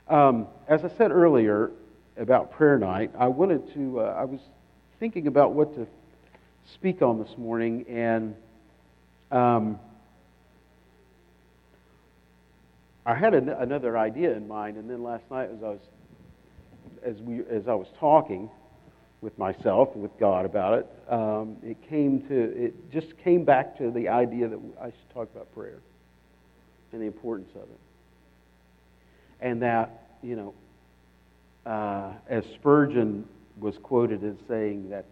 As I said earlier about prayer night, I was thinking about what to speak on this morning, and I had another idea in mind, and then last night as I was talking with myself and with God about it, it just came back to the idea that I should talk about prayer and the importance of it. And that, as Spurgeon was quoted as saying that,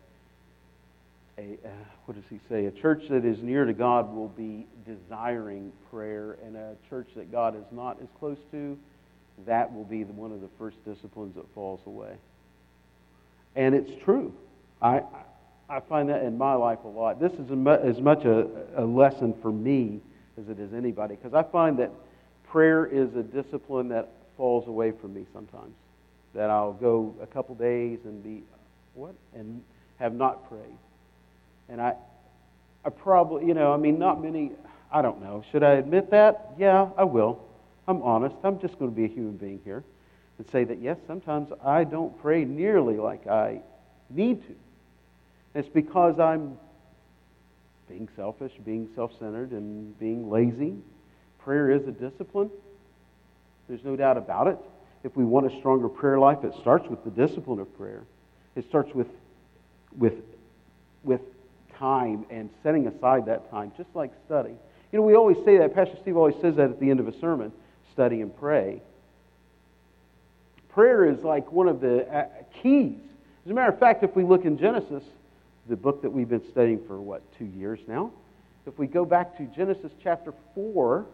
what does he say? A church that is near to God will be desiring prayer, and a church that God is not as close to, that will be one of the first disciplines that falls away. And it's true. I find that in my life a lot. This is as much a lesson for me as it is anybody, because I find that prayer is a discipline that falls away from me sometimes. That I'll go a couple days and be, and have not prayed. And I probably, not many, I don't know. Should I admit that? Yeah, I will. I'm honest. I'm just going to be a human being here and say that, yes, sometimes I don't pray nearly like I need to. And it's because I'm being selfish, being self-centered, and being lazy. Prayer is a discipline. There's no doubt about it. If we want a stronger prayer life, it starts with the discipline of prayer. It starts with time and setting aside that time, just like study. We always say that. Pastor Steve always says that at the end of a sermon, study and pray. Prayer is like one of the keys. As a matter of fact, if we look in Genesis, the book that we've been studying for, 2 years now? If we go back to Genesis chapter 4,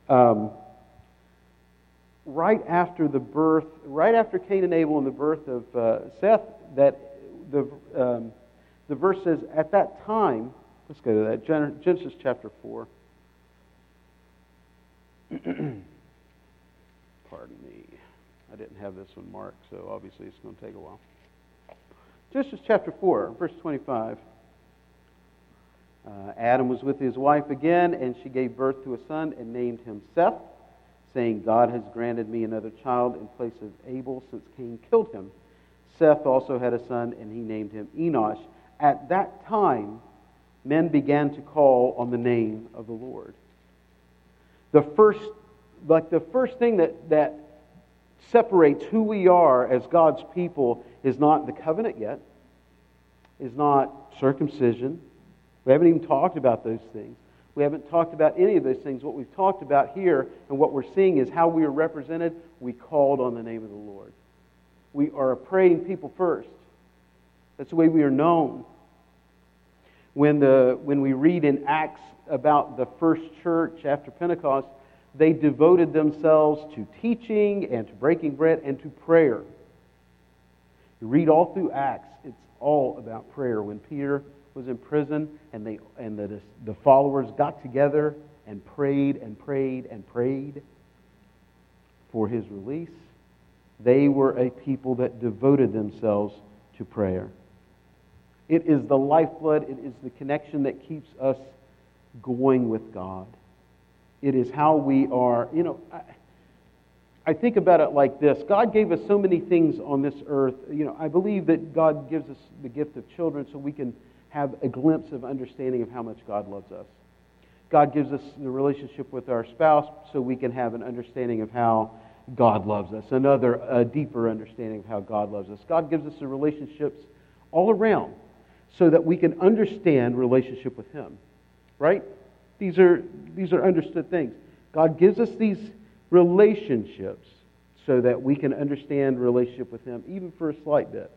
right after Cain and Abel and the birth of Seth, that the verse says, at that time, let's go to that, Genesis chapter 4. Pardon me. I didn't have this one marked, so obviously it's going to take a while. Genesis chapter 4, verse 25. Adam was with his wife again, and she gave birth to a son and named him Seth, saying, God has granted me another child in place of Abel, since Cain killed him. Seth also had a son, and he named him Enosh. At that time, men began to call on the name of the Lord. The first thing that separates who we are as God's people is not the covenant yet, is not circumcision. We haven't even talked about those things. We haven't talked about any of those things. What we've talked about here and what we're seeing is how we are represented. We called on the name of the Lord. We are a praying people first. That's the way we are known. When we read in Acts about the first church after Pentecost, they devoted themselves to teaching and to breaking bread and to prayer. You read all through Acts, it's all about prayer. When Peter was in prison and the followers got together and prayed and prayed and prayed for his release, they were a people that devoted themselves to prayer. It is the lifeblood, it is the connection that keeps us going with God. It is how we are, I think about it like this. God gave us so many things on this earth. I believe that God gives us the gift of children so we can have a glimpse of understanding of how much God loves us. God gives us the relationship with our spouse so we can have an understanding of how God loves us, a deeper understanding of how God loves us. God gives us the relationships all around so that we can understand relationship with Him, right? These are understood things. God gives us these relationships so that we can understand relationship with Him, even for a slight bit.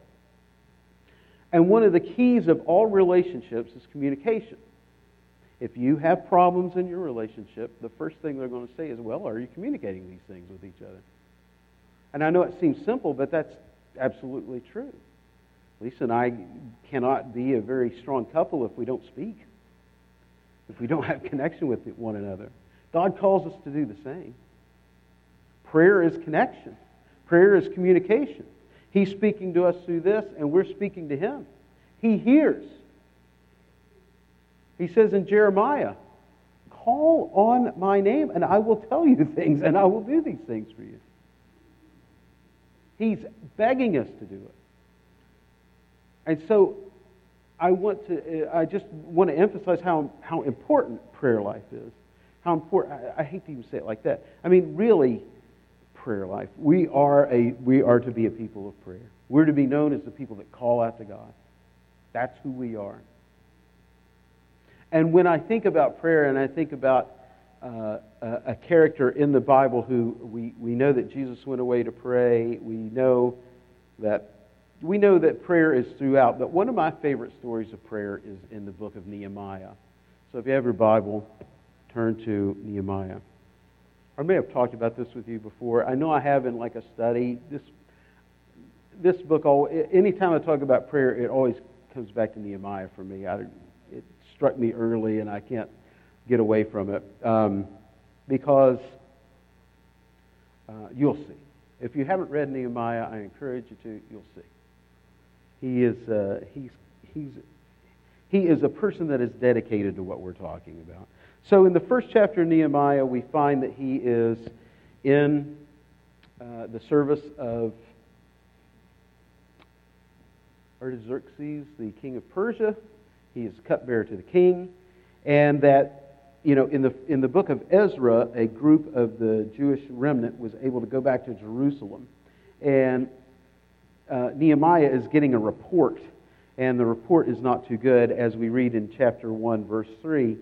And one of the keys of all relationships is communication. If you have problems in your relationship, the first thing they're going to say is, well, are you communicating these things with each other? And I know it seems simple, but that's absolutely true. Lisa and I cannot be a very strong couple if we don't speak, if we don't have connection with one another. God calls us to do the same. Prayer is connection. Prayer is communication. He's speaking to us through this, and we're speaking to Him. He hears. He says in Jeremiah, call on my name, and I will tell you things, and I will do these things for you. He's begging us to do it. And so I just want to emphasize how important prayer life is. How important, I hate to even say it like that. I mean, really, prayer life. We are to be a people of prayer. We're to be known as the people that call out to God. That's who we are. And when I think about prayer and I think about a character in the Bible who we know that Jesus went away to pray, we know that prayer is throughout, but one of my favorite stories of prayer is in the book of Nehemiah. So if you have your Bible, turn to Nehemiah. I may have talked about this with you before. I know I have in like a study. This book, anytime I talk about prayer, it always comes back to Nehemiah for me. It struck me early, and I can't get away from it because you'll see. If you haven't read Nehemiah, I encourage you to. You'll see. He is a person that is dedicated to what we're talking about. So in the first chapter of Nehemiah, we find that he is in the service of Artaxerxes, the king of Persia. He is cupbearer to the king, and that in the book of Ezra, a group of the Jewish remnant was able to go back to Jerusalem, and Nehemiah is getting a report, and the report is not too good. As we read in chapter 1, verse 3,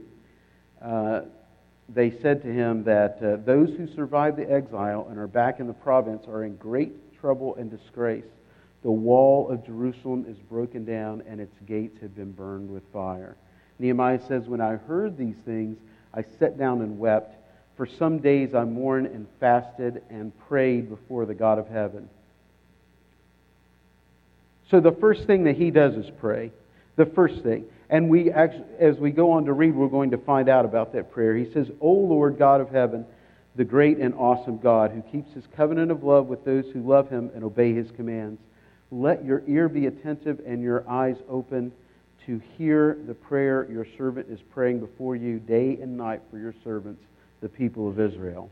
they said to him that those who survived the exile and are back in the province are in great trouble and disgrace. The wall of Jerusalem is broken down, and its gates have been burned with fire. Nehemiah says, when I heard these things, I sat down and wept. For some days I mourned and fasted and prayed before the God of heaven. So the first thing that he does is pray. The first thing. And we actually, as we go on to read, we're going to find out about that prayer. He says, O Lord God of heaven, the great and awesome God, who keeps his covenant of love with those who love him and obey his commands, let your ear be attentive and your eyes open to hear the prayer your servant is praying before you day and night for your servants, the people of Israel.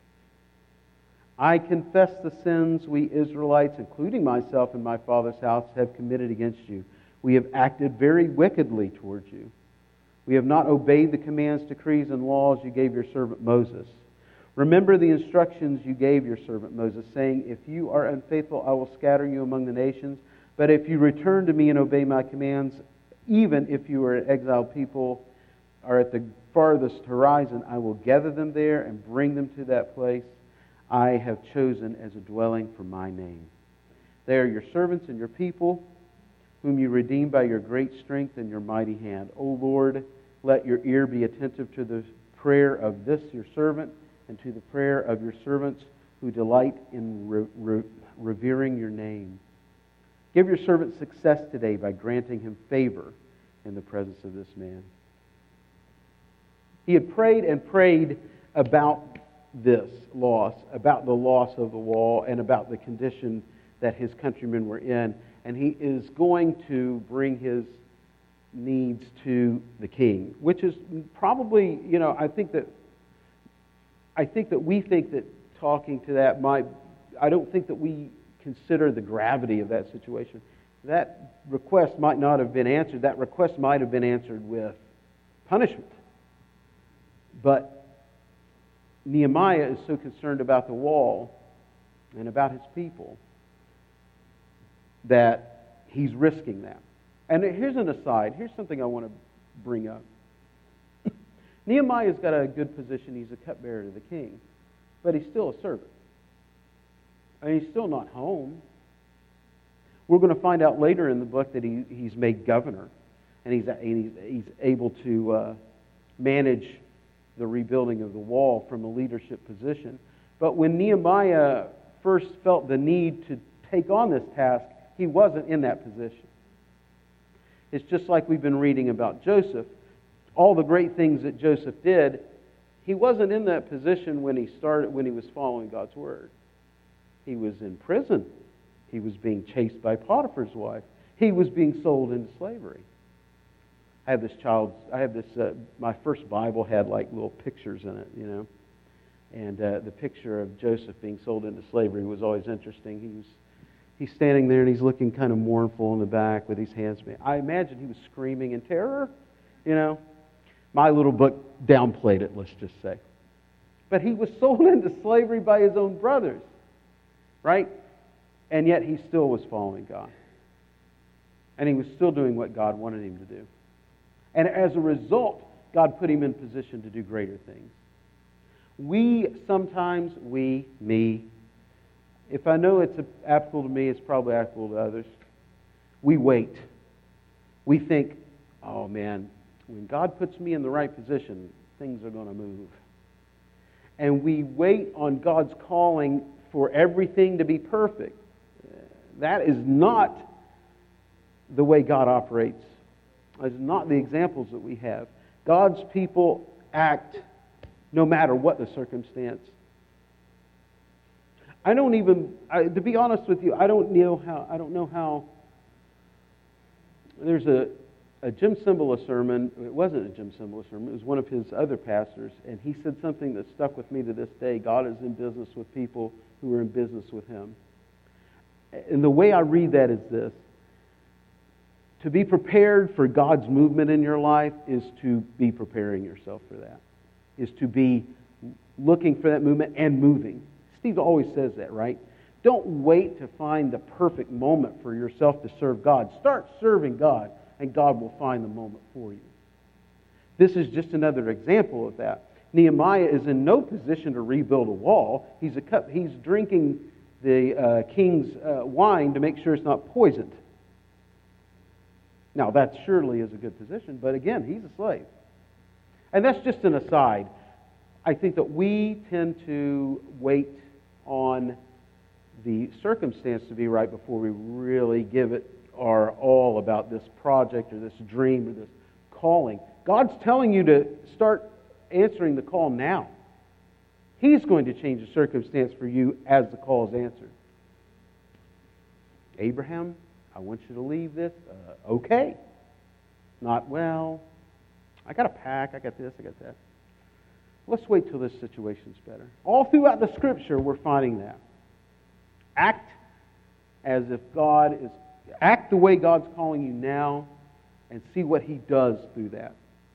I confess the sins we Israelites, including myself and my father's house, have committed against you. We have acted very wickedly towards you. We have not obeyed the commands, decrees, and laws you gave your servant Moses. Remember the instructions you gave your servant Moses, saying, if you are unfaithful, I will scatter you among the nations. But if you return to me and obey my commands, even if you are an exiled people, are at the farthest horizon, I will gather them there and bring them to that place I have chosen as a dwelling for my name. They are your servants and your people, whom you redeemed by your great strength and your mighty hand. O Lord, let your ear be attentive to the prayer of this your servant and to the prayer of your servants who delight in revering your name. Give your servant success today by granting him favor in the presence of this man. He had prayed and prayed about this loss, about the loss of the wall, and about the condition that his countrymen were in. And he is going to bring his needs to the king, which is probably, I think that we think that talking to that I don't think that we consider the gravity of that situation. That request might not have been answered. That request might have been answered with punishment. But Nehemiah is so concerned about the wall and about his people that he's risking that. And here's an aside. Here's something I want to bring up. Nehemiah's got a good position. He's a cupbearer to the king. But he's still a servant. And he's still not home. We're going to find out later in the book that he's made governor. And he's able to manage the rebuilding of the wall from a leadership position. But when Nehemiah first felt the need to take on this task, he wasn't in that position. It's just like we've been reading about Joseph. All the great things that Joseph did, he wasn't in that position when he was following God's word. He was in prison. He was being chased by Potiphar's wife. He was being sold into slavery. My first Bible had like little pictures in it, and the picture of Joseph being sold into slavery was always interesting. He's standing there and he's looking kind of mournful in the back with his hands. I imagine he was screaming in terror, you know. My little book downplayed it, let's just say. But he was sold into slavery by his own brothers, right? And yet he still was following God. And he was still doing what God wanted him to do. And as a result, God put him in position to do greater things. Me, if I know it's applicable to me, it's probably applicable to others. We wait. We think, oh man, when God puts me in the right position, things are going to move. And we wait on God's calling for everything to be perfect. That is not the way God operates. It's not the examples that we have. God's people act no matter what the circumstance. To be honest with you, I don't know how. There's a Jim Cymbala sermon. It wasn't a Jim Cymbala sermon. It was one of his other pastors, and he said something that stuck with me to this day. God is in business with people who are in business with Him. And the way I read that is this. To be prepared for God's movement in your life is to be preparing yourself for that. Is to be looking for that movement and moving. Steve always says that, right? Don't wait to find the perfect moment for yourself to serve God. Start serving God, and God will find the moment for you. This is just another example of that. Nehemiah is in no position to rebuild a wall. He's drinking the king's wine to make sure it's not poisoned. Now, that surely is a good position, but again, he's a slave. And that's just an aside. I think that we tend to wait on the circumstance to be right before we really give it our all about this project or this dream or this calling. God's telling you to start answering the call now. He's going to change the circumstance for you as the call is answered. Abraham, I want you to leave this. Okay. Not, well, I got a pack, I got this, I got that. Let's wait till this situation's better. All throughout the Scripture, we're finding that. Act the way God's calling you now and see what He does through that.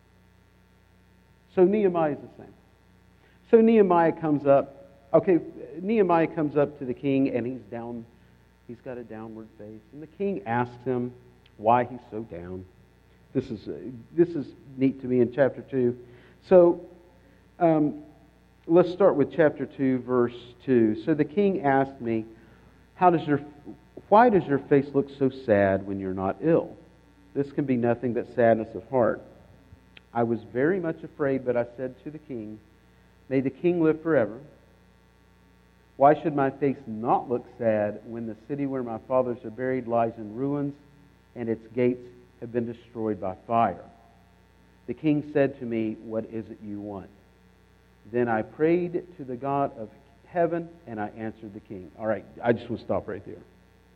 So Nehemiah is the same. So Nehemiah comes up to the king and he's got a downward face. And the king asks him why he's so down. This is neat to me in chapter 2. So let's start with chapter 2, verse 2. So the king asked me, why does your face look so sad when you're not ill? This can be nothing but sadness of heart. I was very much afraid, but I said to the king, may the king live forever. Why should my face not look sad when the city where my fathers are buried lies in ruins and its gates have been destroyed by fire? The king said to me, what is it you want? Then I prayed to the God of heaven and I answered the king. All right, I just want to stop right there.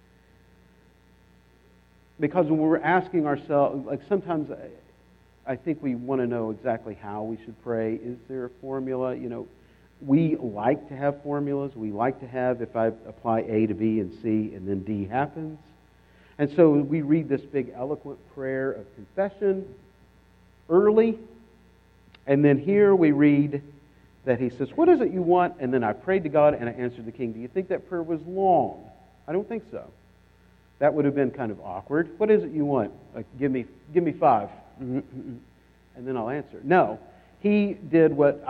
Because when we're asking ourselves, like sometimes I think we want to know exactly how we should pray. Is there a formula? You know, we like to have formulas. We like to have, if I apply A to B and C and then D happens. And so we read this big eloquent prayer of confession early. And then here we read that he says, what is it you want? And then I prayed to God and I answered the king. Do you think that prayer was long? I don't think so. That would have been kind of awkward. What is it you want? Like, give me 5. And then I'll answer. No. He did what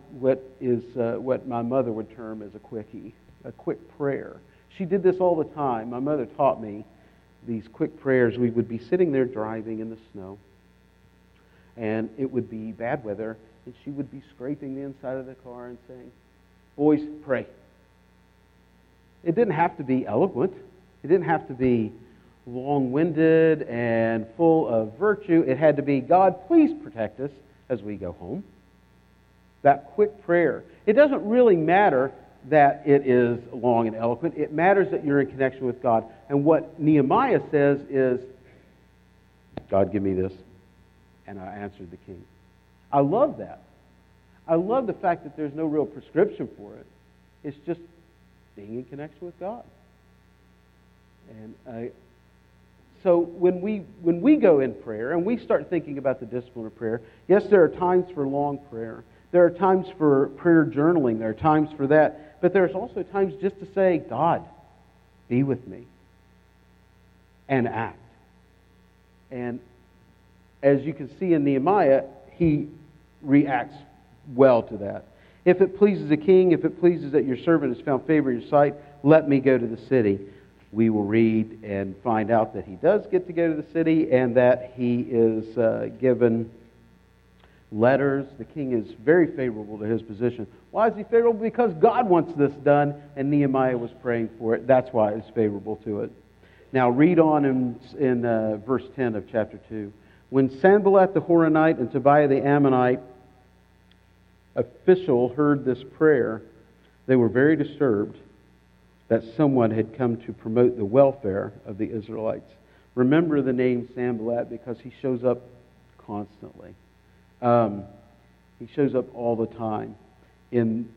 my mother would term as a quickie, a quick prayer. She did this all the time. My mother taught me these quick prayers. We would be sitting there driving in the snow, and it would be bad weather, and she would be scraping the inside of the car and saying, boys, pray. It didn't have to be eloquent. It didn't have to be long-winded and full of virtue. It had to be, God, please protect us as we go home. That quick prayer. It doesn't really matter that it is long and eloquent. It matters that you're in connection with God. And what Nehemiah says is, God, give me this. And I answered the king. I love that. I love the fact that there's no real prescription for it. It's just being in connection with God. And so when we go in prayer and we start thinking about the discipline of prayer, yes, there are times for long prayer. There are times for prayer journaling. There are times for that. But there's also times just to say, God, be with me, and act. And as you can see in Nehemiah, he reacts well to that. If it pleases the king, if it pleases that your servant has found favor in your sight, let me go to the city. We will read and find out that he does get to go to the city and that he is given letters. The king is very favorable to his position. Why is he favorable? Because God wants this done, and Nehemiah was praying for it. That's why it's favorable to it. Now read on in verse 10 of chapter 2. When Sanballat the Horonite and Tobiah the Ammonite official heard this prayer, they were very disturbed that someone had come to promote the welfare of the Israelites. Remember the name Sanballat because he shows up constantly. He shows up all the time in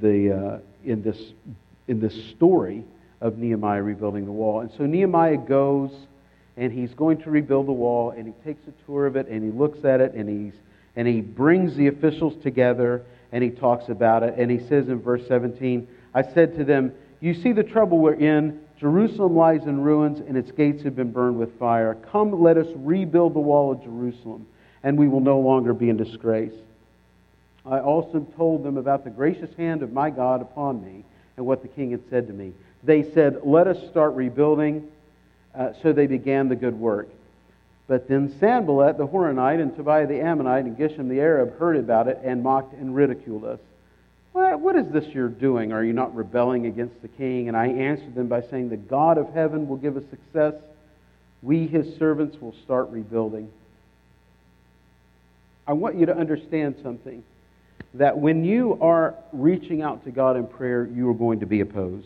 this story of Nehemiah rebuilding the wall. And so Nehemiah goes and he's going to rebuild the wall, and he takes a tour of it, and he looks at it, and he brings the officials together, and he talks about it. And he says in verse 17, I said to them, you see the trouble we're in. Jerusalem lies in ruins, and its gates have been burned with fire. Come, let us rebuild the wall of Jerusalem, and we will no longer be in disgrace. I also told them about the gracious hand of my God upon me, and what the king had said to me. They said, let us start rebuilding. So they began the good work. But then Sanballat the Horonite and Tobiah the Ammonite and Geshem the Arab heard about it and mocked and ridiculed us. What is this you're doing? Are you not rebelling against the king? And I answered them by saying, the God of heaven will give us success. We, his servants, will start rebuilding. I want you to understand something. That when you are reaching out to God in prayer, you are going to be opposed.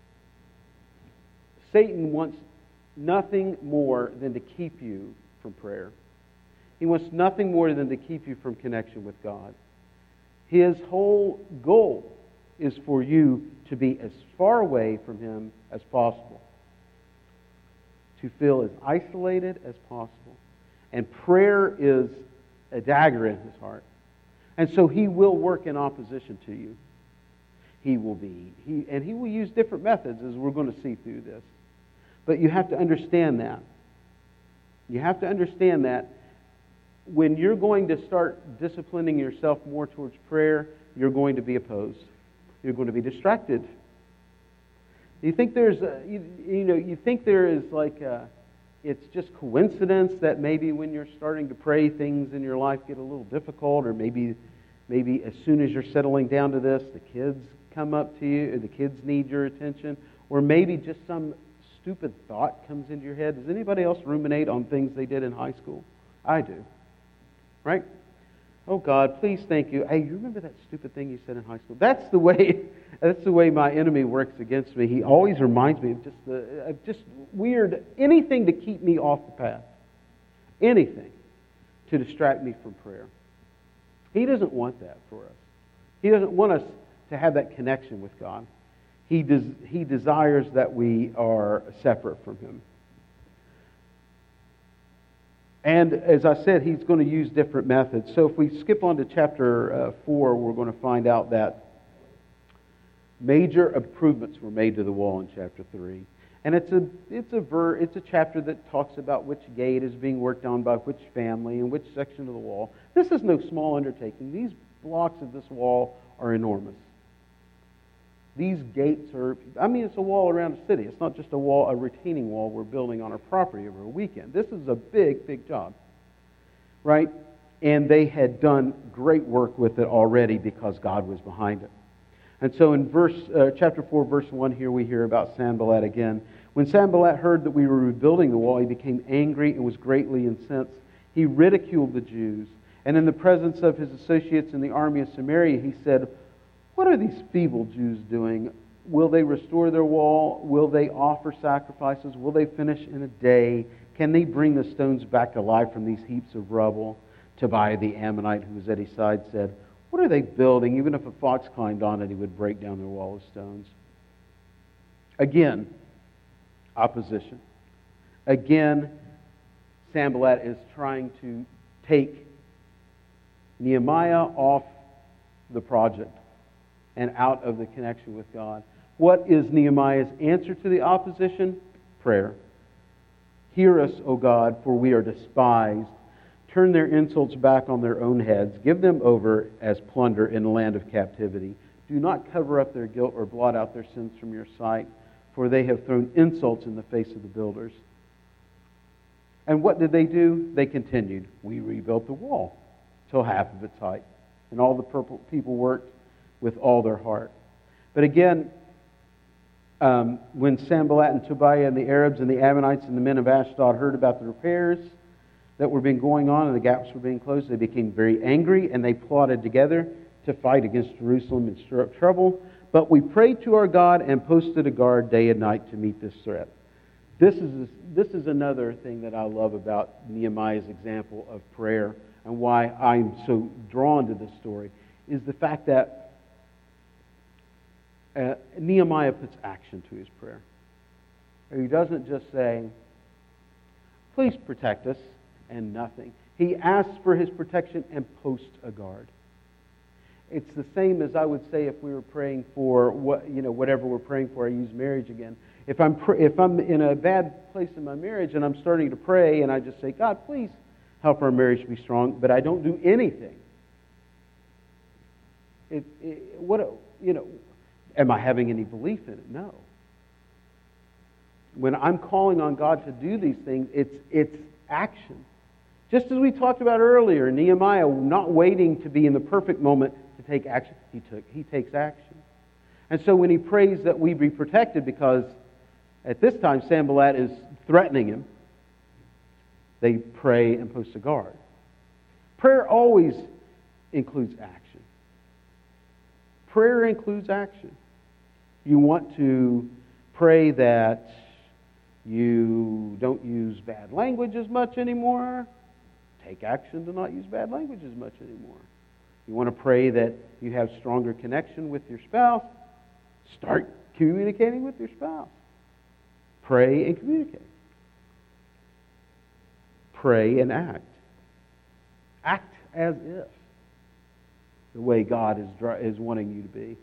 Satan wants nothing more than to keep you from prayer. He wants nothing more than to keep you from connection with God. His whole goal is for you to be as far away from him as possible. To feel as isolated as possible. And prayer is a dagger in his heart. And so he will work in opposition to you. He will use different methods, as we're going to see through this. But you have to understand that. You have to understand that when you're going to start disciplining yourself more towards prayer, you're going to be opposed. You're going to be distracted. You think there's, you think there is it's just coincidence that maybe when you're starting to pray, things in your life get a little difficult, or maybe as soon as you're settling down to this, the kids come up to you, or the kids need your attention, or maybe just some stupid thought comes into your head. Does anybody else ruminate on things they did in high school? I do. Right? Oh God, please, thank you. Hey, you remember that stupid thing you said in high school? That's the way my enemy works against me. He always reminds me of just weird, anything to keep me off the path. Anything to distract me from prayer. He doesn't want that for us. He doesn't want us to have that connection with God. He desires that we are separate from him. And as I said, he's going to use different methods. So if we skip on to chapter 4, we're going to find out that major improvements were made to the wall in chapter 3. And it's a chapter that talks about which gate is being worked on by which family and which section of the wall. This is no small undertaking. These blocks of this wall are enormous. These gates are, it's a wall around a city. It's not just a retaining wall we're building on our property over a weekend. This is a big, big job, right? And they had done great work with it already because God was behind it. And so in chapter 4, verse 1 here, we hear about Sanballat again. When Sanballat heard that we were rebuilding the wall, he became angry and was greatly incensed. He ridiculed the Jews. And in the presence of his associates in the army of Samaria, he said, what are these feeble Jews doing? Will they restore their wall? Will they offer sacrifices? Will they finish in a day? Can they bring the stones back to life from these heaps of rubble? Tobiah the Ammonite, who was at his side, said, what are they building? Even if a fox climbed on it, he would break down their wall of stones. Again, opposition. Again, Sanballat is trying to take Nehemiah off the project and out of the connection with God. What is Nehemiah's answer to the opposition? Prayer. Hear us, O God, for we are despised. Turn their insults back on their own heads. Give them over as plunder in the land of captivity. Do not cover up their guilt or blot out their sins from your sight, for they have thrown insults in the face of the builders. And what did they do? They continued. We rebuilt the wall till half of its height. And all the people worked with all their heart. But again, when Sanballat and Tobiah and the Arabs and the Ammonites and the men of Ashdod heard about the repairs that were being going on and the gaps were being closed, they became very angry and they plotted together to fight against Jerusalem and stir up trouble. But we prayed to our God and posted a guard day and night to meet this threat. This is another thing that I love about Nehemiah's example of prayer, and why I'm so drawn to this story, is the fact that Nehemiah puts action to his prayer. He doesn't just say, please protect us, and nothing. He asks for his protection and posts a guard. It's the same as I would say if we were praying for whatever we're praying for. I use marriage again. If I'm in a bad place in my marriage and I'm starting to pray and I just say, God, please help our marriage to be strong, but I don't do anything. Am I having any belief in it? No. When I'm calling on God to do these things, it's action. Just as we talked about earlier, Nehemiah not waiting to be in the perfect moment to take action, he takes action. And so when he prays that we be protected, because at this time Sanballat is threatening him, they pray and post a guard. Prayer always includes action. Prayer includes action. You want to pray that you don't use bad language as much anymore. Take action to not use bad language as much anymore. You want to pray that you have stronger connection with your spouse. Start communicating with your spouse. Pray and communicate. Pray and act. Act as if the way God is wanting you to be.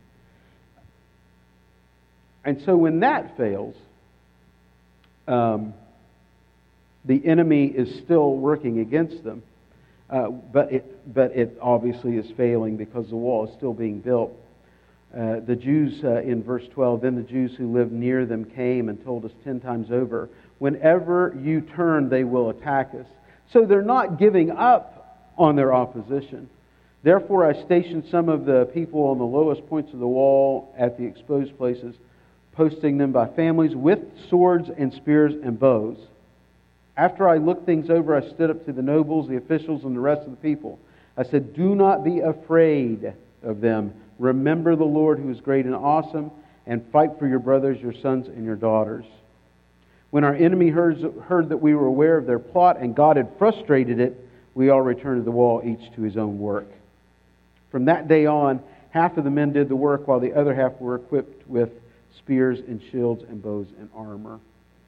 And so when that fails, the enemy is still working against them, but it obviously is failing because the wall is still being built. The Jews, in verse 12, then the Jews who lived near them came and told us 10 times over, whenever you turn, they will attack us. So they're not giving up on their opposition. Therefore I stationed some of the people on the lowest points of the wall at the exposed places, posting them by families with swords and spears and bows. After I looked things over, I stood up to the nobles, the officials, and the rest of the people. I said, do not be afraid of them. Remember the Lord who is great and awesome, and fight for your brothers, your sons, and your daughters. When our enemy heard that we were aware of their plot and God had frustrated it, we all returned to the wall, each to his own work. From that day on, half of the men did the work, while the other half were equipped with spears and shields and bows and armor.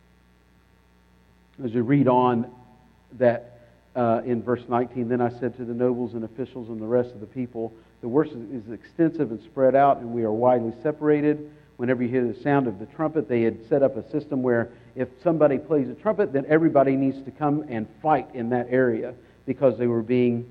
As you read on that in verse 19, then I said to the nobles and officials and the rest of the people, the work is extensive and spread out, and we are widely separated. Whenever you hear the sound of the trumpet, they had set up a system where if somebody plays a trumpet, then everybody needs to come and fight in that area because they were being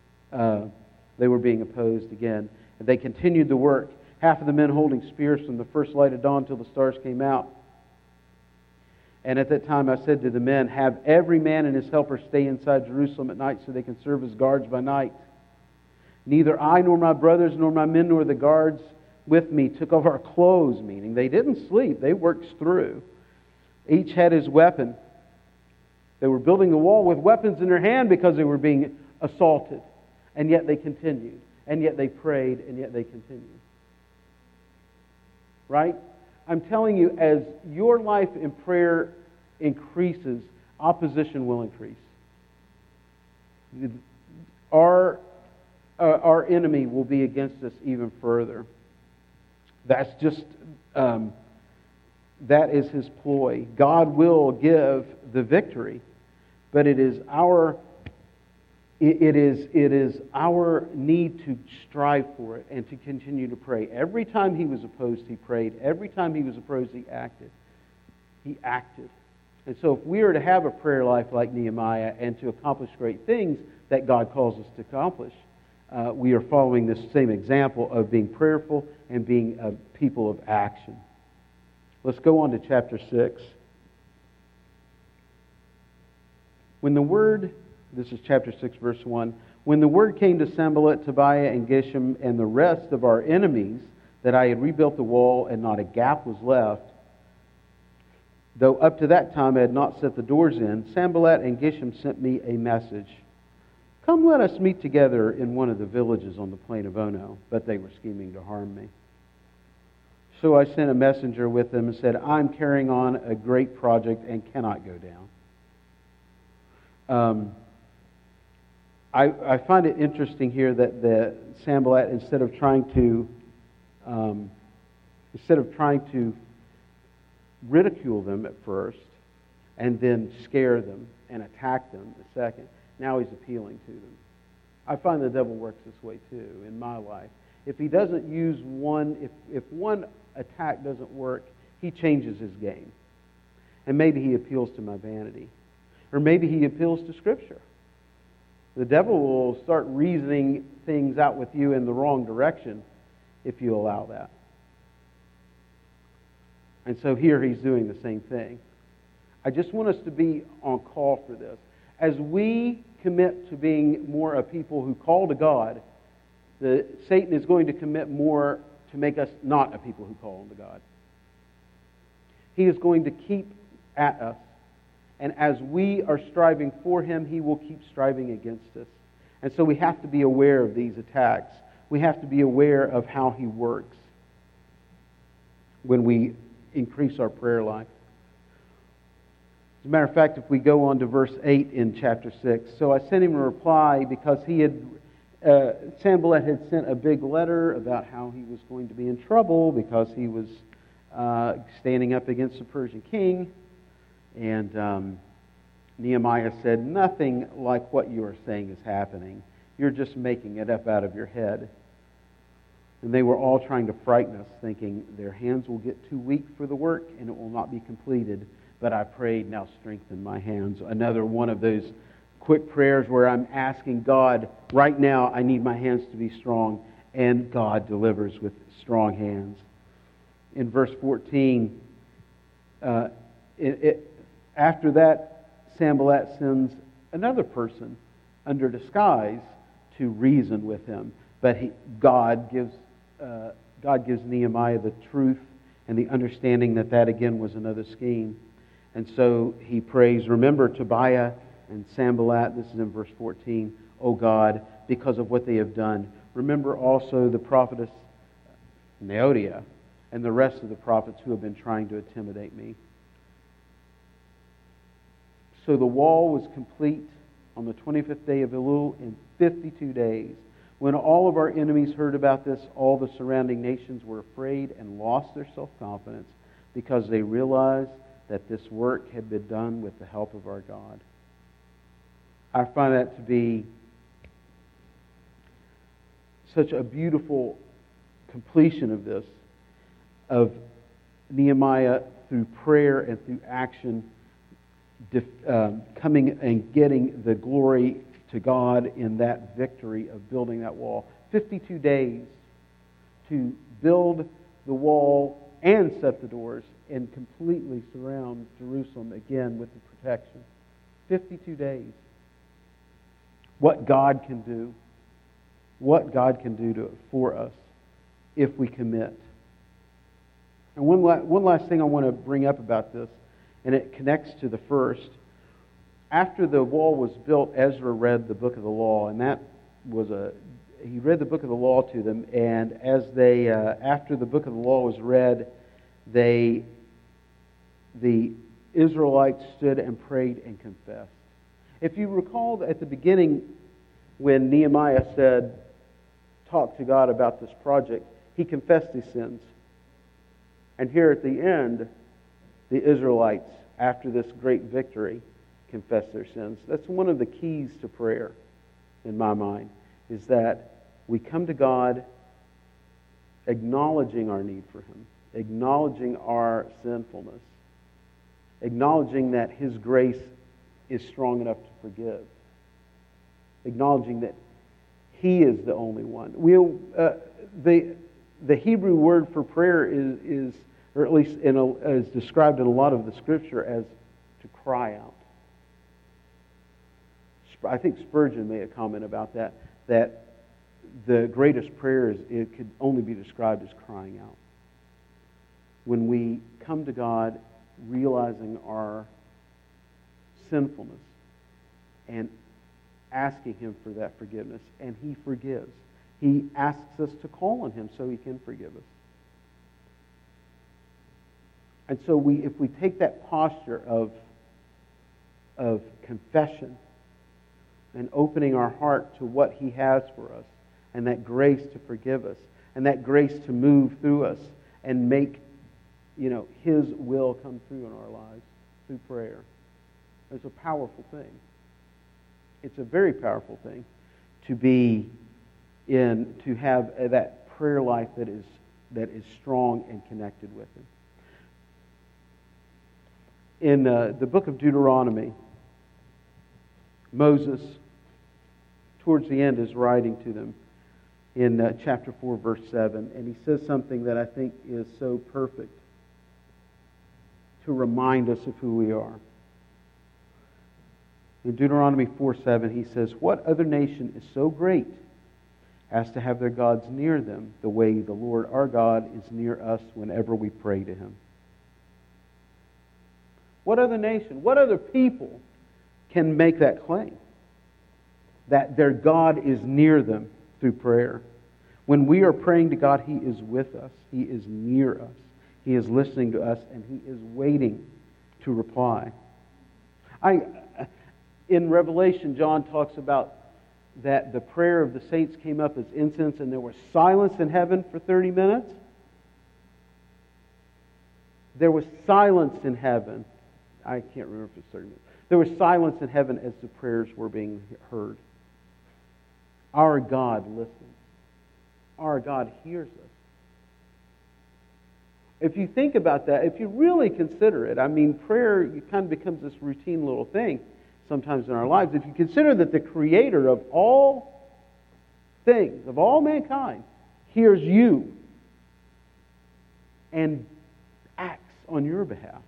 opposed again. And they continued the work. Half of the men holding spears from the first light of dawn till the stars came out. And at that time I said to the men, have every man and his helper stay inside Jerusalem at night so they can serve as guards by night. Neither I nor my brothers nor my men nor the guards with me took off our clothes, meaning they didn't sleep, they worked through. Each had his weapon. They were building the wall with weapons in their hand because they were being assaulted. And yet they continued. And yet they prayed, and yet they continued. Right? I'm telling you, as your life in prayer increases, opposition will increase. Our enemy will be against us even further. That's just that is his ploy. God will give the victory, but it is our need to strive for it and to continue to pray. Every time he was opposed, he prayed. Every time he was opposed, he acted. He acted. And so if we are to have a prayer life like Nehemiah and to accomplish great things that God calls us to accomplish, we are following this same example of being prayerful and being a people of action. Let's go on to chapter 6. This is chapter 6, verse 1. When the word came to Sanballat, Tobiah, and Geshem, and the rest of our enemies, that I had rebuilt the wall and not a gap was left, though up to that time I had not set the doors in, Sanballat and Geshem sent me a message. Come, let us meet together in one of the villages on the plain of Ono. But they were scheming to harm me. So I sent a messenger with them and said, I'm carrying on a great project and cannot go down. I find it interesting here that the Sanballat, instead of trying to ridicule them at first and then scare them and attack them the second, now he's appealing to them. I find the devil works this way too in my life. If he doesn't use if one attack doesn't work, he changes his game. And maybe he appeals to my vanity. Or maybe he appeals to Scripture. The devil will start reasoning things out with you in the wrong direction if you allow that. And so here he's doing the same thing. I just want us to be on call for this. As we commit to being more a people who call to God, Satan is going to commit more to make us not a people who call on to God. He is going to keep at us. And as we are striving for him, he will keep striving against us. And so we have to be aware of these attacks. We have to be aware of how he works when we increase our prayer life. As a matter of fact, if we go on to verse 8 in chapter 6, so I sent him a reply because Sanballat had sent a big letter about how he was going to be in trouble because he was standing up against the Persian king. And Nehemiah said, nothing like what you are saying is happening. You're just making it up out of your head. And they were all trying to frighten us, thinking their hands will get too weak for the work and it will not be completed. But I prayed, now strengthen my hands. Another one of those quick prayers where I'm asking God, right now I need my hands to be strong. And God delivers with strong hands. In verse 14, after that, Sanballat sends another person under disguise to reason with him. But God gives Nehemiah the truth and the understanding that again was another scheme. And so he prays, remember Tobiah and Sanballat, this is in verse 14, O God, because of what they have done. Remember also the prophetess Noadiah and the rest of the prophets who have been trying to intimidate me. So the wall was complete on the 25th day of Elul in 52 days. When all of our enemies heard about this, all the surrounding nations were afraid and lost their self-confidence because they realized that this work had been done with the help of our God. I find that to be such a beautiful completion of this, of Nehemiah through prayer and through action coming and getting the glory to God in that victory of building that wall. 52 days to build the wall and set the doors and completely surround Jerusalem again with the protection. 52 days. What God can do. What God can do for us if we commit. And one last thing I want to bring up about this, and it connects to the first. After the wall was built, Ezra read the book of the law, and he read the book of the law to them, and as they, after the book of the law was read, the Israelites stood and prayed and confessed. If you recall at the beginning when Nehemiah talked to God about this project, he confessed his sins. And here at the end, the Israelites, after this great victory, confessed their sins. That's one of the keys to prayer, in my mind, is that we come to God acknowledging our need for Him, acknowledging our sinfulness, acknowledging that His grace is strong enough to forgive, acknowledging that He is the only one. The Hebrew word for prayer is or at least is described in a lot of the Scripture as to cry out. I think Spurgeon made a comment about that the greatest prayer it could only be described as crying out. When we come to God realizing our sinfulness and asking Him for that forgiveness, and He forgives. He asks us to call on Him so He can forgive us. And so if we take that posture of confession and opening our heart to what He has for us, and that grace to forgive us, and that grace to move through us and make, His will come through in our lives through prayer, it's a powerful thing. It's a very powerful thing to have that prayer life that is strong and connected with Him. In the book of Deuteronomy, Moses, towards the end, is writing to them in chapter 4, verse 7, and he says something that I think is so perfect to remind us of who we are. In Deuteronomy 4:7, he says, "What other nation is so great as to have their gods near them the way the Lord our God is near us whenever we pray to Him?" What other nation, what other people can make that claim? That their God is near them through prayer. When we are praying to God, He is with us. He is near us. He is listening to us, and He is waiting to reply. In Revelation, John talks about that the prayer of the saints came up as incense, and there was silence in heaven for 30 minutes. There was silence in heaven. I can't remember if it's 30 minutes. There was silence in heaven as the prayers were being heard. Our God listens. Our God hears us. If you think about that, if you really consider it, prayer kind of becomes this routine little thing sometimes in our lives. If you consider that the Creator of all things, of all mankind, hears you and acts on your behalf,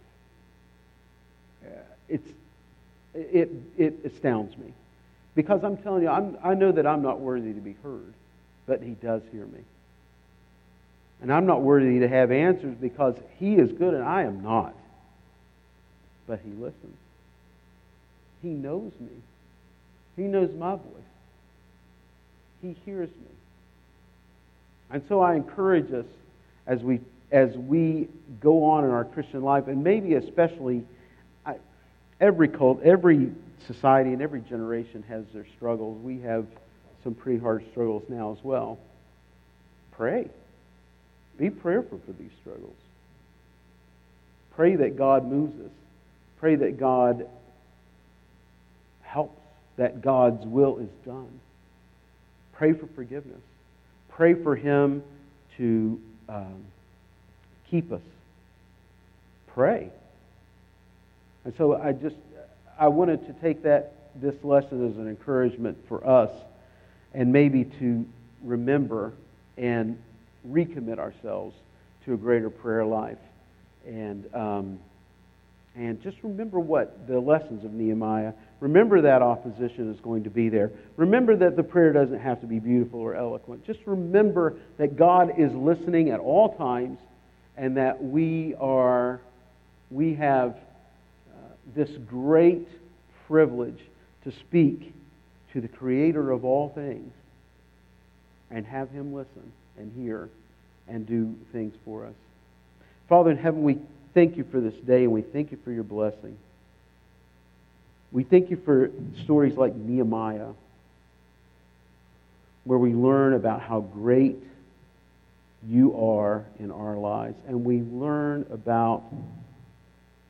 it astounds me. Because I'm telling you, I know that I'm not worthy to be heard, but He does hear me. And I'm not worthy to have answers because He is good and I am not. But He listens. He knows me. He knows my voice. He hears me. And so I encourage us as we go on in our Christian life, and maybe especially every society and every generation has their struggles. We have some pretty hard struggles now as well. Pray. Be prayerful for these struggles. Pray that God moves us. Pray that God helps, that God's will is done. Pray for forgiveness. Pray for Him to keep us. Pray. And so I wanted to take this lesson as an encouragement for us, and maybe to remember and recommit ourselves to a greater prayer life, and just remember what the lessons of Nehemiah. Remember that opposition is going to be there. Remember that the prayer doesn't have to be beautiful or eloquent. Just remember that God is listening at all times, and that we have this great privilege to speak to the Creator of all things and have Him listen and hear and do things for us. Father in heaven, we thank You for this day, and we thank You for Your blessing. We thank You for stories like Nehemiah, where we learn about how great You are in our lives, and we learn about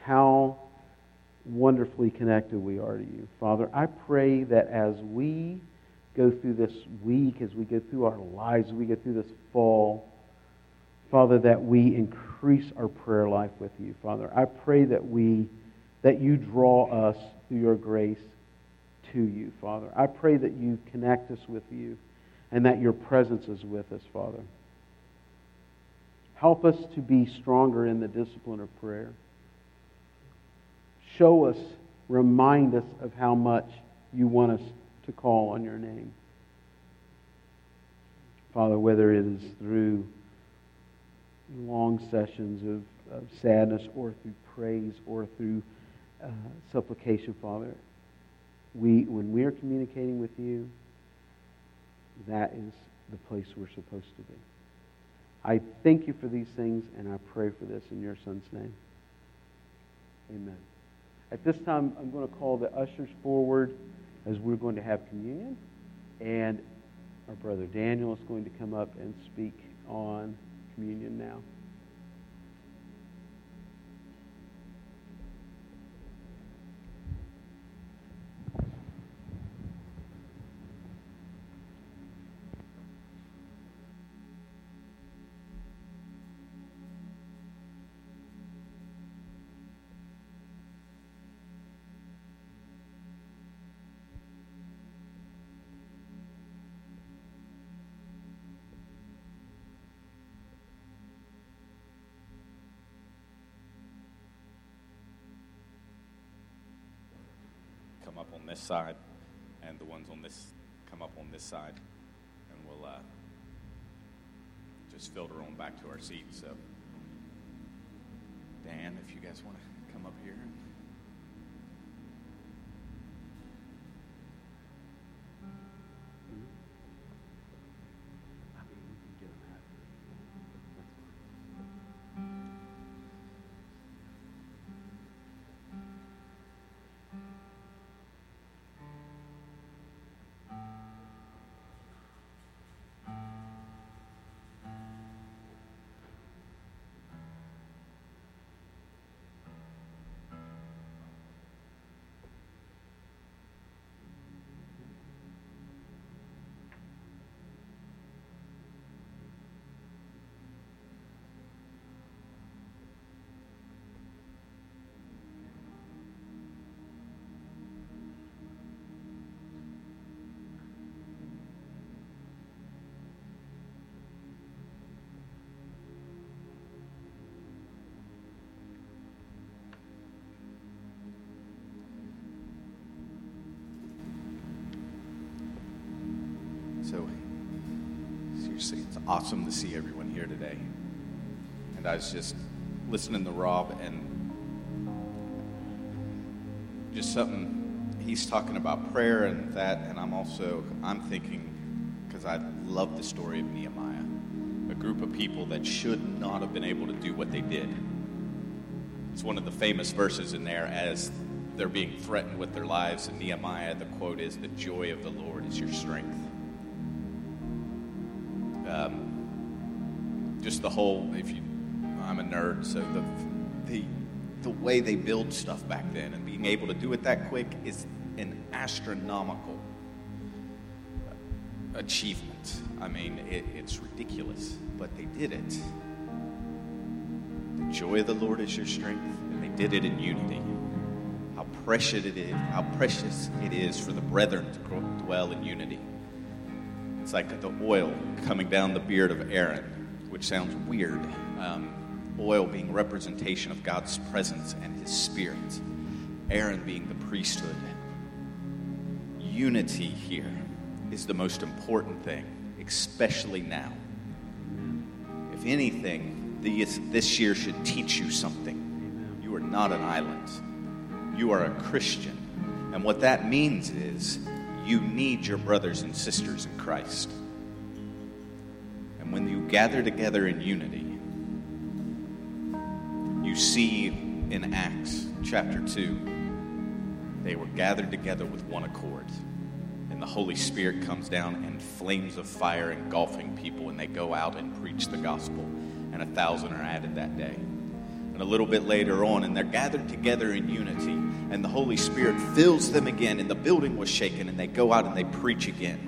how wonderfully connected we are to you. Father, I pray that as we go through this week, as we go through our lives, as we go through this fall, Father, that we increase our prayer life with you. Father, I pray that you draw us through your grace to you, Father. I pray that you connect us with you and that your presence is with us, Father. Help us to be stronger in the discipline of prayer. Show us, remind us of how much you want us to call on your name. Father, whether it is through long sessions of sadness or through praise or through supplication, Father, when we are communicating with you, that is the place we're supposed to be. I thank you for these things, and I pray for this in your Son's name. Amen. At this time, I'm going to call the ushers forward as we're going to have communion, and our brother Daniel is going to come up and speak on communion now. Come up on this side, and the ones on this come up on this side, and we'll just filter on back to our seats. So, Dan, if you guys want to come up here. So, seriously, it's awesome to see everyone here today. And I was just listening to Rob, and just something, he's talking about prayer and that, and I'm thinking, because I love the story of Nehemiah, a group of people that should not have been able to do what they did. It's one of the famous verses in there as they're being threatened with their lives, and Nehemiah, the quote is, "The joy of the Lord is your strength." Just the whole, I'm a nerd, so the way they build stuff back then and being able to do it that quick is an astronomical achievement. I mean, it's ridiculous, but they did it. The joy of the Lord is your strength, and they did it in unity. How precious it is for the brethren to dwell in unity. It's like the oil coming down the beard of Aaron, which sounds weird. Oil being representation of God's presence and his spirit. Aaron being the priesthood. Unity here is the most important thing, especially now. If anything, this year should teach you something. You are not an island. You are a Christian. And what that means is you need your brothers and sisters in Christ. And when you gather together in unity, you see in Acts chapter 2, they were gathered together with one accord. And the Holy Spirit comes down and flames of fire engulfing people, and they go out and preach the gospel. And 1,000 are added that day. And a little bit later on, and they're gathered together in unity, and the Holy Spirit fills them again, and the building was shaken, and they go out and they preach again.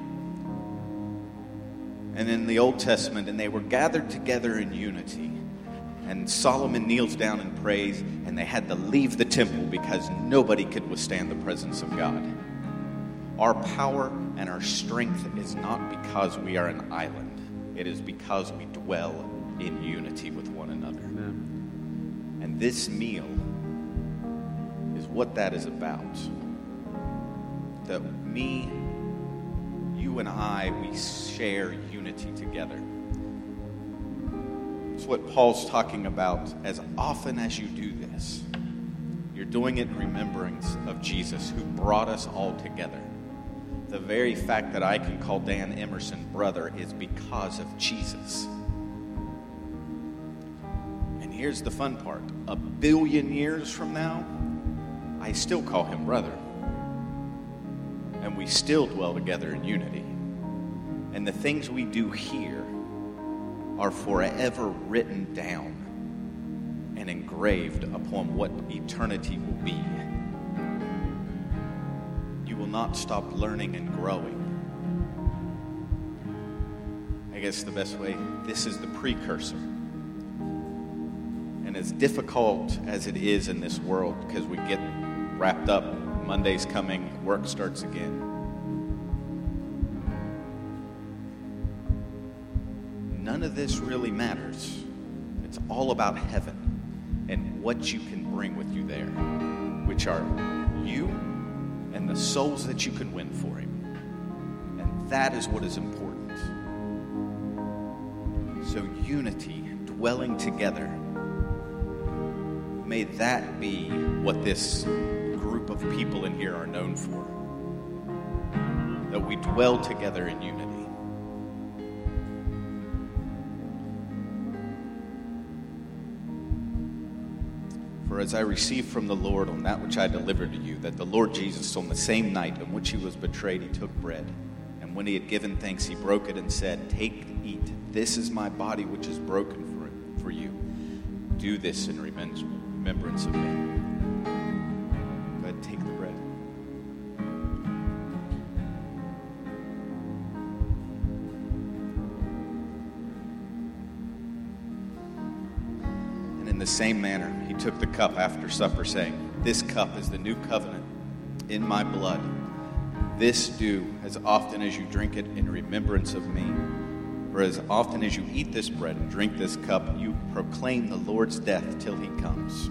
And in the Old Testament, and they were gathered together in unity, and Solomon kneels down and prays, and they had to leave the temple because nobody could withstand the presence of God. Our power and our strength is not because we are an island. It is because we dwell in unity with one another. Amen. And this meal is what that is about. That me, you and I, we share unity together. It's what Paul's talking about. As often as you do this, you're doing it in remembrance of Jesus, who brought us all together. The very fact that I can call Dan Emerson brother is because of Jesus. And here's the fun part. 1 billion years from now, I still call him brother. And we still dwell together in unity. And the things we do here are forever written down and engraved upon what eternity will be. You will not stop learning and growing. I guess the best way, this is the precursor. And as difficult as it is in this world, because we get wrapped up, Monday's coming, work starts again. None of this really matters. It's all about heaven and what you can bring with you there, which are you and the souls that you can win for him. And that is what is important. So unity, dwelling together, may that be what this group of people in here are known for. That we dwell together in unity. For as I received from the Lord on that which I delivered to you, that the Lord Jesus, on the same night in which he was betrayed, he took bread. And when he had given thanks, he broke it and said, "Take, eat. This is my body which is broken for you. Do this in remembrance of me." Go ahead and take the bread. And in the same manner, he took the cup after supper, saying, "This cup is the new covenant in my blood. This do as often as you drink it in remembrance of me. For as often as you eat this bread and drink this cup, you proclaim the Lord's death till he comes."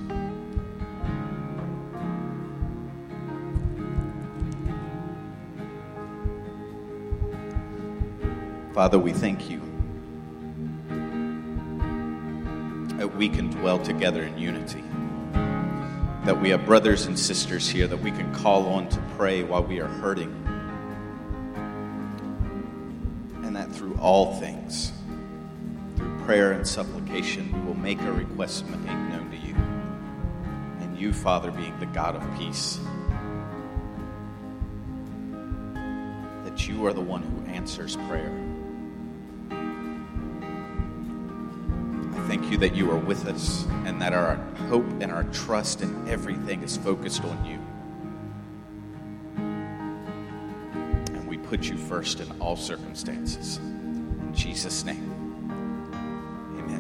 Father, we thank you that we can dwell together in unity. That we have brothers and sisters here that we can call on to pray while we are hurting. And that through all things, through prayer and supplication, we will make our requests made known to you. And you, Father, being the God of peace, that you are the one who answers prayer. Thank you that you are with us and that our hope and our trust and everything is focused on you. And we put you first in all circumstances. In Jesus' name, amen.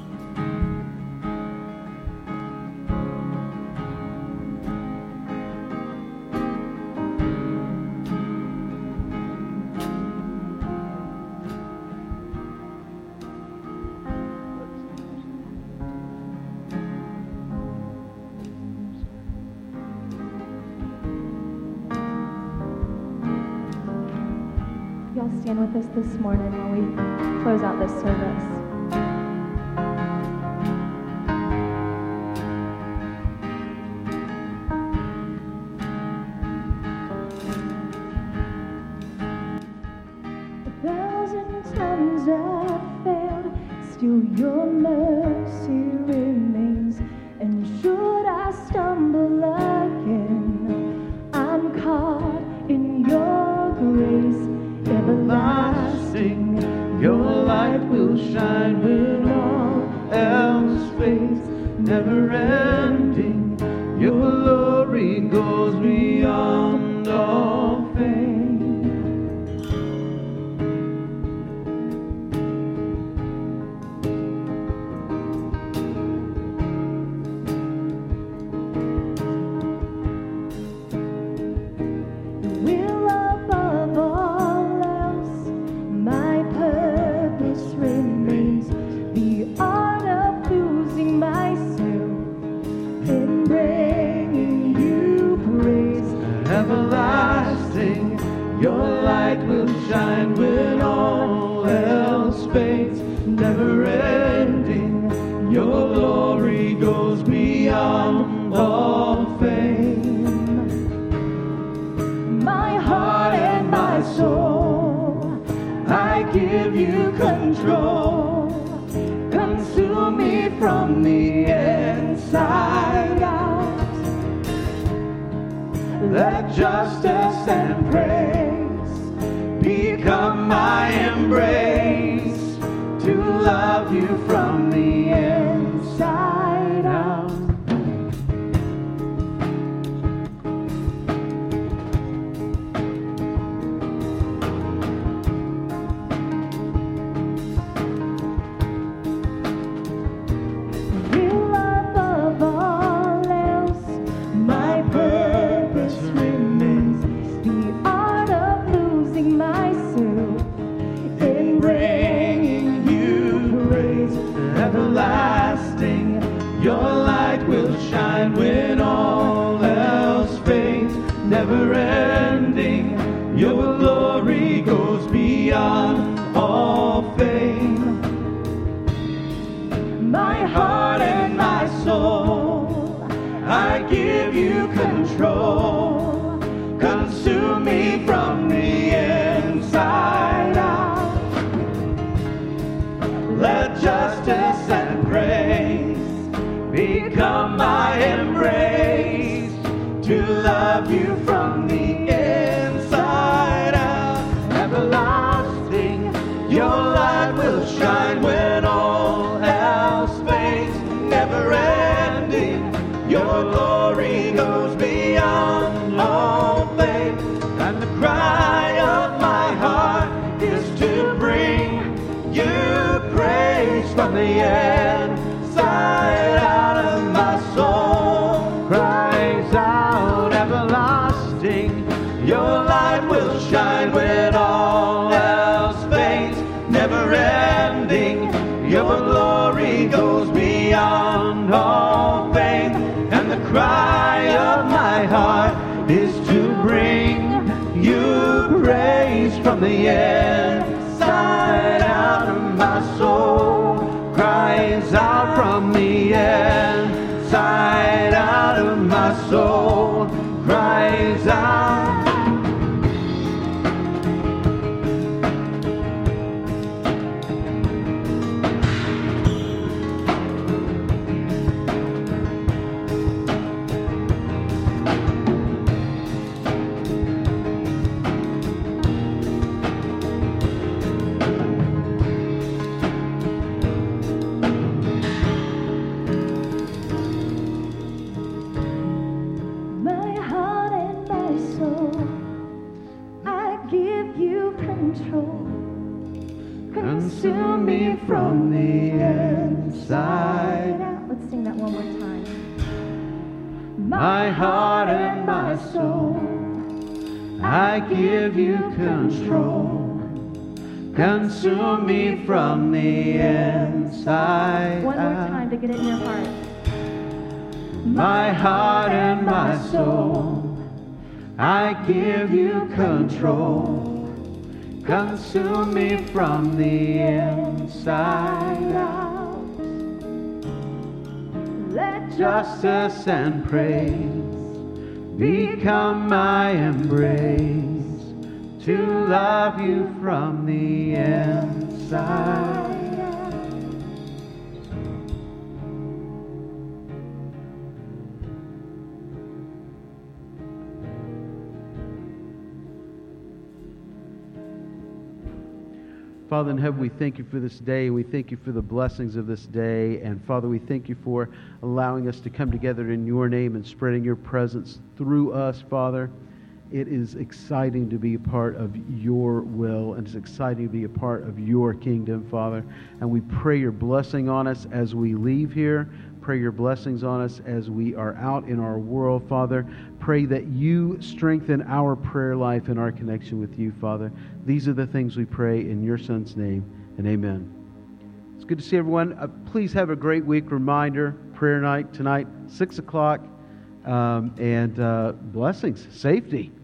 Y'all stand with us this morning while we close out this service. A thousand times I've failed, still your mercy remains. And should I stumble again, I'm caught in your grace. Everlasting, your light will shine. never ending. Your glory goes beyond all fame. Shine when all else fades, never ending. Your glory goes beyond all fame. My heart and my soul, I give you control. Consume me from the inside out. Let justice and praise become my embrace, to love you from the inside out. You above all else, my purpose remains, the art of losing myself in bringing you praise. Everlasting, your light will shine when all else fades, never ending. Your glory goes beyond all fame. My heart and my soul, I give you control. Consume me from the inside out. Let justice and praise become my embrace, to love you from the inside out. Everlasting, your light will shine when all else fades, never ending. Your glory goes beyond all fame. And the cry of my heart is to bring you praise from the inside out of my soul. Cries out, everlasting, your light will shine when all else fades, never ending. Your glory goes beyond all fame. And the cry of my heart is to bring you praise from the inside out of my soul. Cries out from the inside out of my soul. Cries out. Consume me from the inside out. Let's sing that one more time. My heart and my soul, I give you control. Consume me from the inside One more out. time to get it in your heart. My heart and my soul, I give you control. Consume me from the inside out. Let justice and praise become my embrace, to love you from the inside out. Father in heaven, we thank you for this day. We thank you for the blessings of this day. And Father, we thank you for allowing us to come together in your name and spreading your presence through us, Father. It is exciting to be a part of your will, and it's exciting to be a part of your kingdom, Father. And we pray your blessing on us as we leave here. Pray your blessings on us as we are out in our world, Father. Pray that you strengthen our prayer life and our connection with you, Father. These are the things we pray in your Son's name, and amen. It's good to see everyone. Please have a great week. Reminder, prayer night tonight, 6 o'clock, and blessings, safety.